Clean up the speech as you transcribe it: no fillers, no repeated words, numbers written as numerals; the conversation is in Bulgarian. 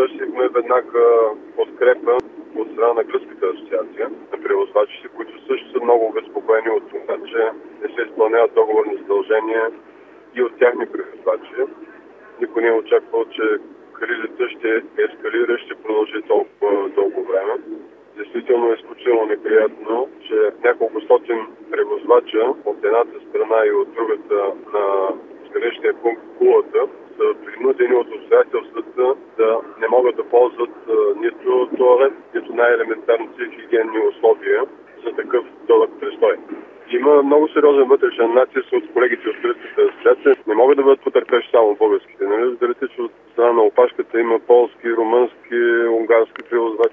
Търсихме веднага подкрепа от страна на Гръцката асоциация на превозвачите, които също са много обезпокоени от това, че не се изпълняват договорни задължения и от тяхни превозвачи. Никой не е очаквал, че кризата ще ескалира, ще продължи толкова дълго време. Действително е изключително неприятно, че няколко стотин превозвача от едната страна и от другата на граничния пункт Кулата са принудени от обстоятелствата да не могат да ползват нито туалет, нито най-елементарните хигиенни условия за такъв дълъг престой. Има много сериозен вътрешен натиск от колегите от Гръцката асоциация. Не могат да бъдат потърпещи само българските. Нали? Разберете, че от страна на опашката има полски, румънски, унгарски превозвачи.